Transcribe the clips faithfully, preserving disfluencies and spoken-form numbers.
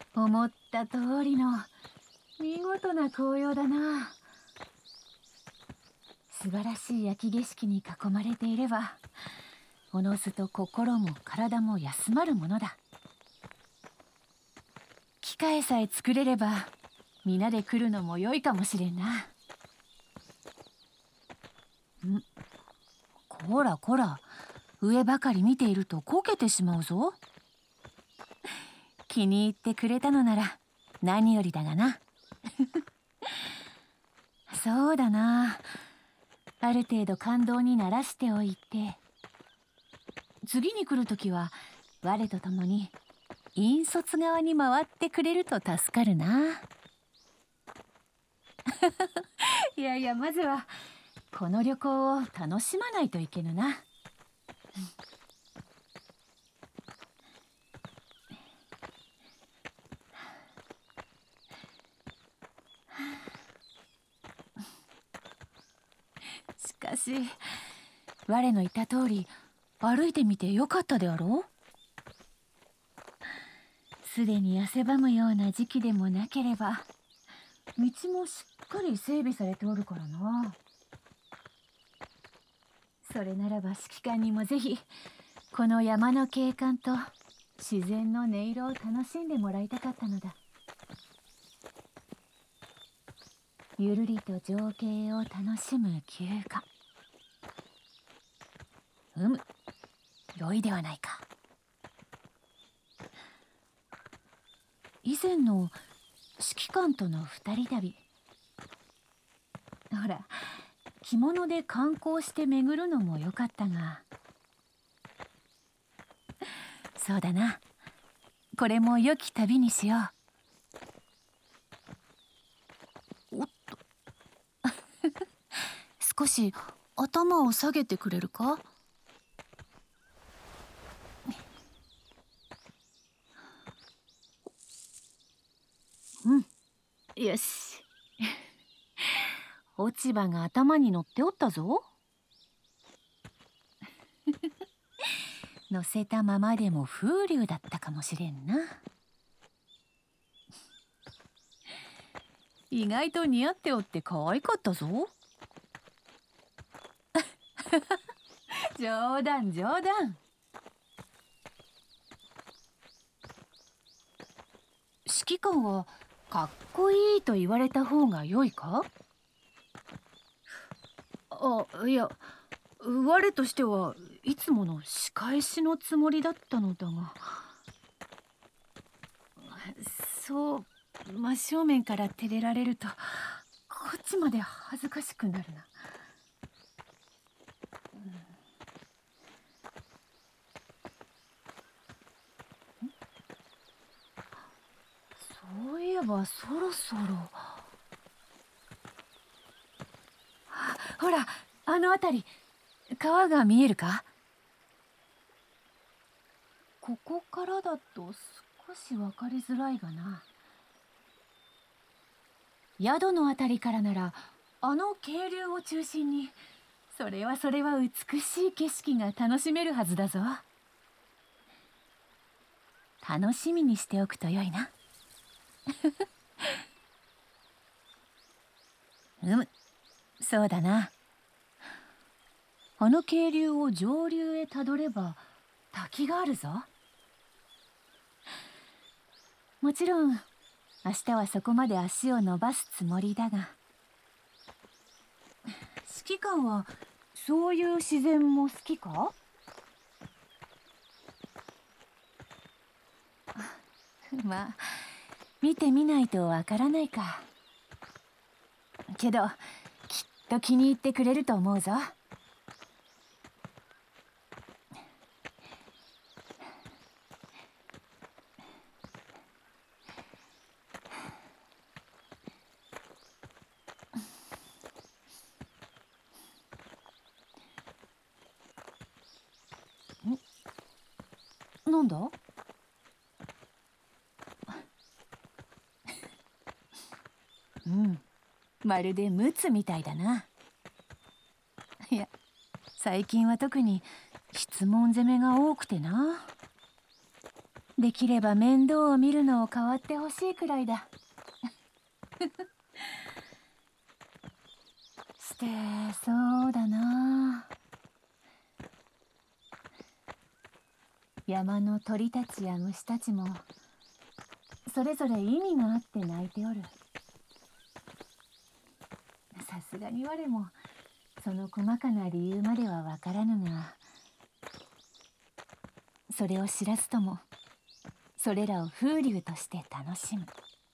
思った通りの見事な紅葉だな。素晴らしい焼き景色に囲まれていれば、おのずと心も体も休まるものだ。機械さえ作れれば皆で来るのも良いかもしれんな。んこらこら、上ばかり見ているとこけてしまうぞ。気に入ってくれたのなら何よりだがな。そうだな、ある程度感動に慣らしておいて、次に来るときは我と共に引率側に回ってくれると助かるな。いやいや、まずはこの旅行を楽しまないといけぬな。しかし我の言った通り歩いてみてよかったであろう。すでに汗ばむような時期でもなければ道もしっかり整備されておるからな。それならば指揮官にもぜひこの山の景観と自然の音色を楽しんでもらいたかったのだ。ゆるりと情景を楽しむ休暇。うむ、良いではないか。以前の指揮官との二人旅、ほら着物で観光して巡るのもよかったが。そうだな、これも良き旅にしよう。おっと少し頭を下げてくれるか。うん、よし。落ち葉が頭に乗っておったぞ。乗せたままでも風流だったかもしれんな。意外と似合っておって可愛かったぞ。冗談冗談。指揮官はかっこいいと言われた方が良いか。あ、いや、我としてはいつもの仕返しのつもりだったのだが。そう真正面から照れられるとこっちまで恥ずかしくなるな。うん、そういえばそろそろ。ほら、あの辺り川が見えるか。ここからだと少し分かりづらいがな。宿のあたりからならあの渓流を中心にそれはそれは美しい景色が楽しめるはずだぞ。楽しみにしておくとよいな。うむ、そうだな。あの渓流を上流へたどれば滝があるぞ。もちろん明日はそこまで足を伸ばすつもりだが。指揮官はそういう自然も好きか。まあ見てみないとわからないか。けどきっと気に入ってくれると思うぞ。んなんだ。うん、まるでムツみたいだな。いや、最近は特に質問攻めが多くてな。 できれば面倒を見るのを代わってほしいくらいだ。してそうだな。山の鳥たちや虫たちもそれぞれ意味があって鳴いておる。さすがに我もその細かな理由まではわからぬが、それを知らずともそれらを風流として楽しむ。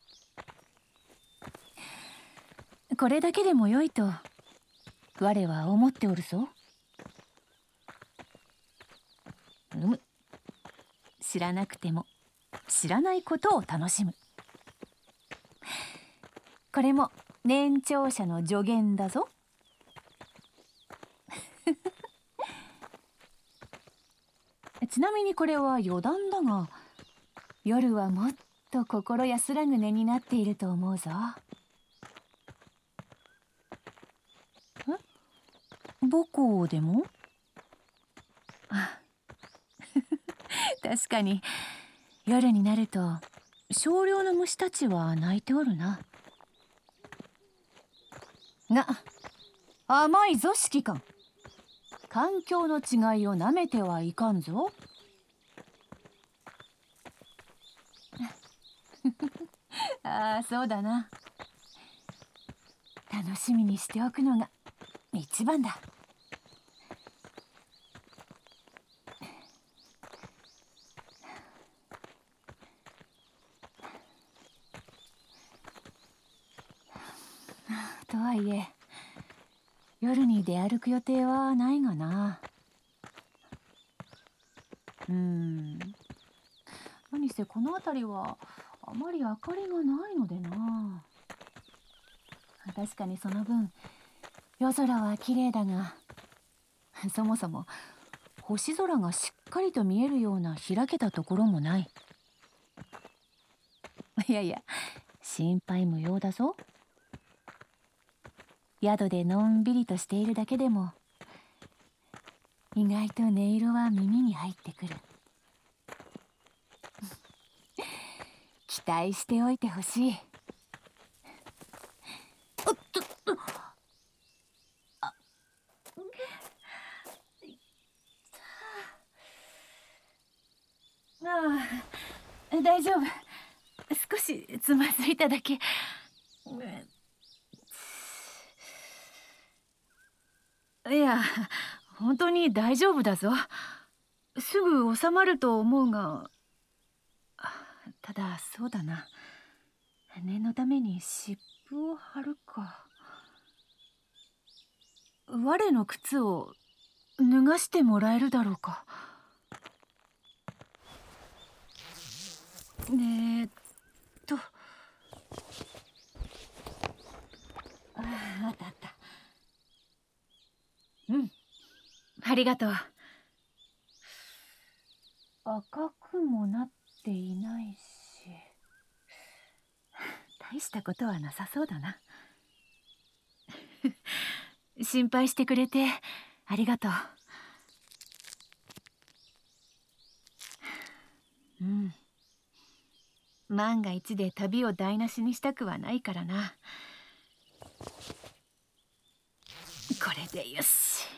これだけでもよいと我は思っておるぞ。うむ、知らなくても知らないことを楽しむ。これも年長者の助言だぞ。ちなみにこれは余談だが、夜はもっと心安らぐ寝になっていると思うぞ。え？母校でも？あ、確かに夜になると少量の虫たちは鳴いておるな。が、甘いぞ指揮官。環境の違いをなめてはいかんぞ。ああ、そうだな。楽しみにしておくのが一番だ。とはいえ夜に出歩く予定はないがな。うーん、何せこの辺りはあまり明かりがないのでな。確かにその分夜空は綺麗だが、そもそも星空がしっかりと見えるような開けたところもない。いやいや、心配無用だぞ。宿でのんびりとしているだけでも意外と音色は耳に入ってくる。期待しておいてほしい。おっとっと、あ、ああ、大丈夫。少しつまずいただけ。いや、本当に大丈夫だぞ。すぐ収まると思うが、ただそうだな。念のために湿布を貼るか。我の靴を脱がしてもらえるだろうか。えーっと、ああ、あったあった。うん、ありがとう。赤くもなっていないし、大したことはなさそうだな。心配してくれてありがとう。うん、万が一で旅を台無しにしたくはないからな。これでよし。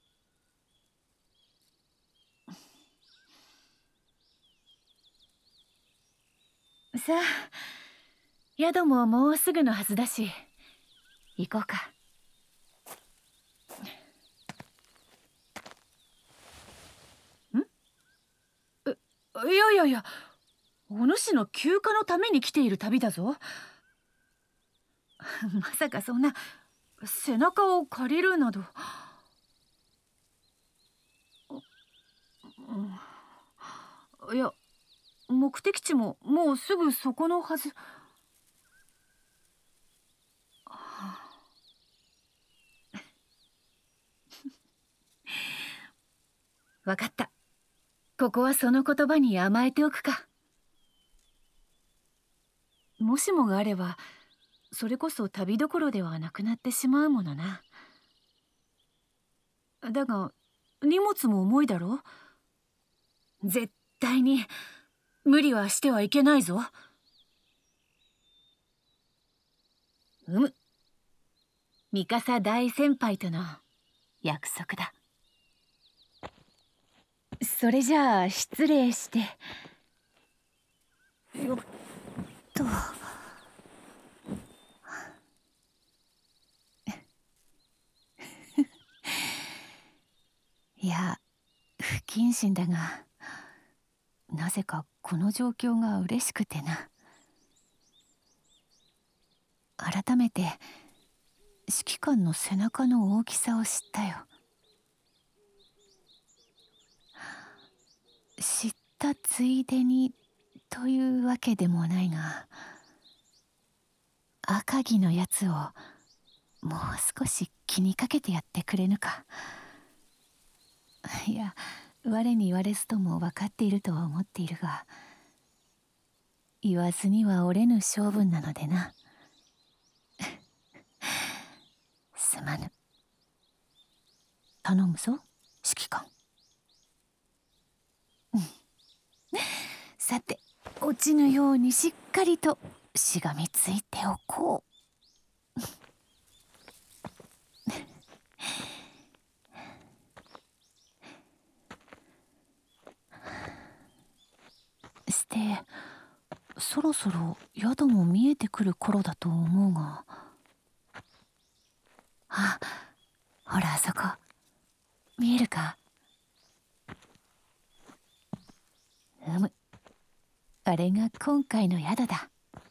さあ、宿ももうすぐのはずだし行こうか。ん？え、いやいやいや、お主の休暇のために来ている旅だぞ。まさかそんな背中を借りるなど。うん、いや、目的地ももうすぐそこのはず。わかった。ここはその言葉に甘えておくか。もしもがあればそれこそ旅どころではなくなってしまうものな。だが荷物も重いだろ。絶対に無理はしてはいけないぞ。うむ。ミカサ大先輩との約束だ。それじゃあ失礼して。よっと。いや、不謹慎だが、なぜかこの状況が嬉しくてな。改めて指揮官の背中の大きさを知ったよ。知ったついでにというわけでもないが、赤城のやつをもう少し気にかけてやってくれぬか。いや、我に言われずとも分かっているとは思っているが、言わずには折れぬ性分なのでな。すまぬ。頼むぞ、指揮官。うん。さて、落ちぬようにしっかりとしがみついておこう。して、そろそろ宿も見えてくる頃だと思うが。あ、ほらあそこ、見えるか。うむ、あれが今回の宿だ。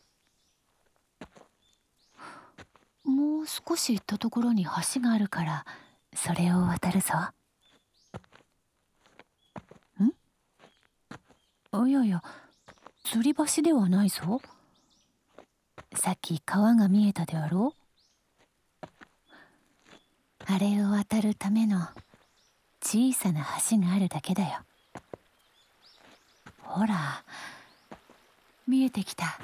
もう少し行ったところに橋があるから、それを渡るぞ。ん？いやいや、吊り橋ではないぞ。さっき川が見えたであろう。あれを渡るための小さな橋があるだけだよ。ほら、見えてきた。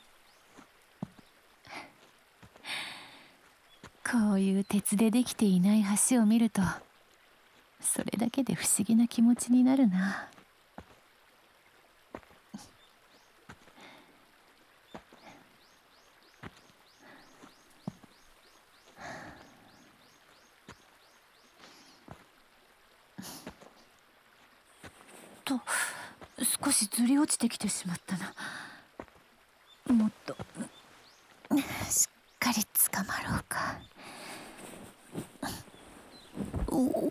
こういう鉄でできていない橋を見ると、それだけで不思議な気持ちになるな。と、少しずり落ちてきてしまったな。もっとしっかりつかまろうか。おお、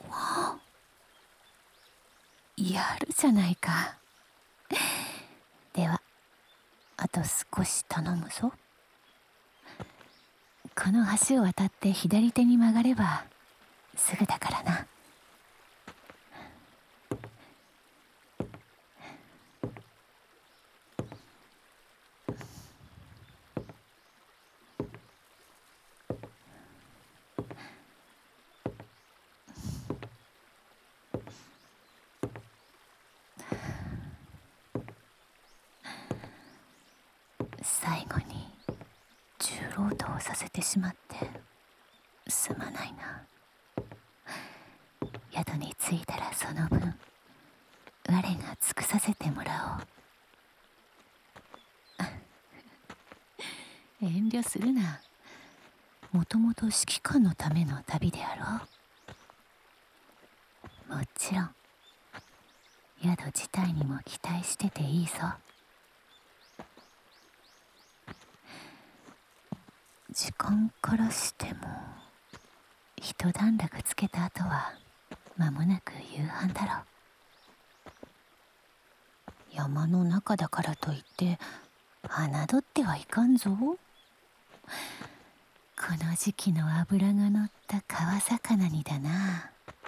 やるじゃないか。ではあと少し頼むぞ。この橋を渡って左手に曲がればすぐだからな。最後に重労働をさせてしまってすまないな。宿に着いたらその分我が尽くさせてもらおう。遠慮するな。もともと指揮官のための旅であろう。もちろん宿自体にも期待してていいぞ。時間からしても一段落つけた後は間もなく夕飯だろう。山の中だからといって侮ってはいかんぞ。この時期の脂がのった川魚にだな。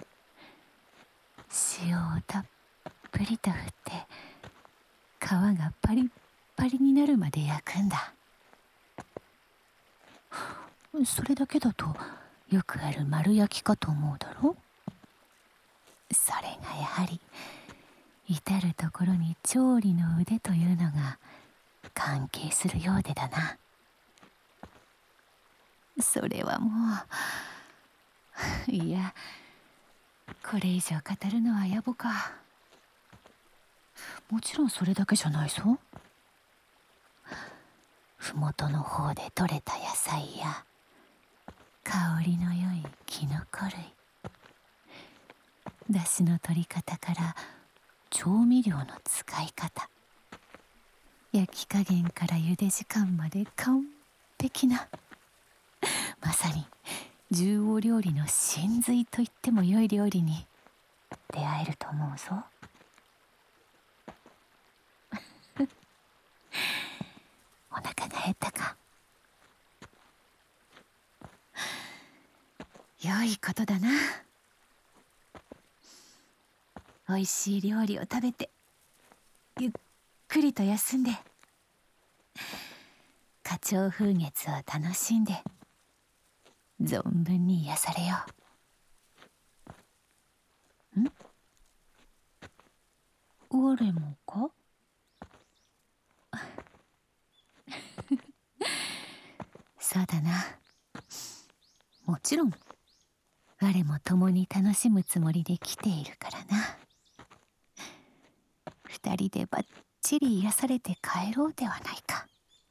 塩をたっぷりと振って皮がパリッパリになるまで焼くんだ。それだけだとよくある丸焼きかと思うだろ。それがやはり至るところに調理の腕というのが関係するようでだな。それはもういや、これ以上語るのは野暮か。 もちろんそれだけじゃないぞ。ふもとの方で採れた野菜や香りの良いキノコ類、だしの取り方から調味料の使い方、焼き加減から茹で時間まで完璧な、まさに十王料理の真髄と言っても良い料理に出会えると思うぞ。お腹が減ったか。良いことだな。おいしい料理を食べてゆっくりと休んで、花鳥風月を楽しんで存分に癒されよう。ん？我もか？そうだな。もちろん我も共に楽しむつもりで来ているからな。二人でばっちり癒されて帰ろうではないか。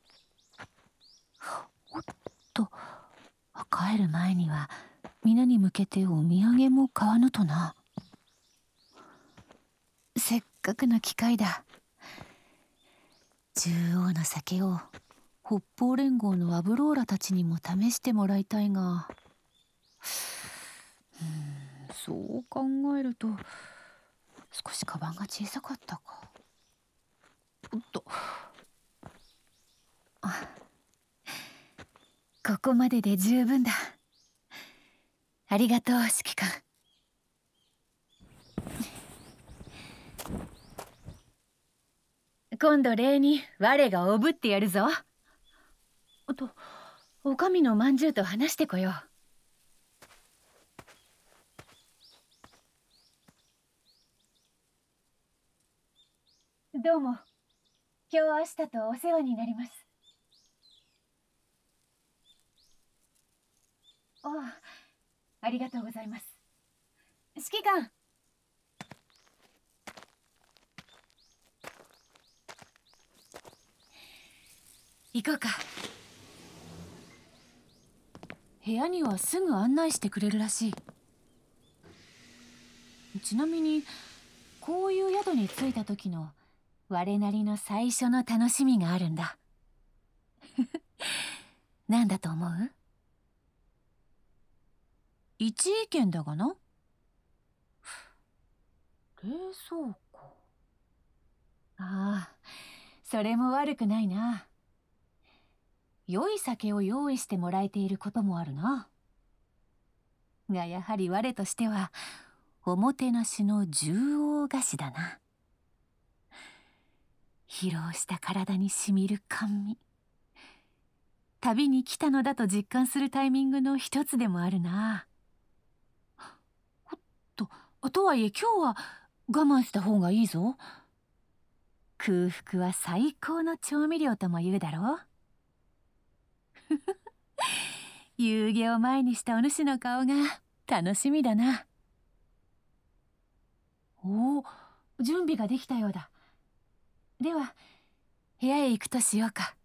おっと、帰る前には皆に向けてお土産も買わぬとな。せっかくの機会だ。十王の酒を北方連合のアブローラたちにも試してもらいたいが、うーん、そう考えると少しカバンが小さかったか。おっと、あ、ここまでで十分だ。ありがとう、指揮官。今度礼に我がおぶってやるぞ。と、お上のまんじゅうと話してこよう。どうも、今日明日とお世話になります。ああ、ありがとうございます。指揮官。行こうか。部屋にはすぐ案内してくれるらしい。ちなみにこういう宿に着いた時の我なりの最初の楽しみがあるんだ。なんだと思う？一意見だがな。冷蔵庫。ああ、それも悪くないな。良い酒を用意してもらえていることもあるな。がやはり我としてはおもてなしの重王菓子だな。疲労した体にしみる甘味、旅に来たのだと実感するタイミングの一つでもあるな。おっと、とはいえ今日は我慢した方がいいぞ。空腹は最高の調味料とも言うだろう。夕げを前にしたお主の顔が楽しみだな。おお、準備ができたようだ。では部屋へ行くとしようか。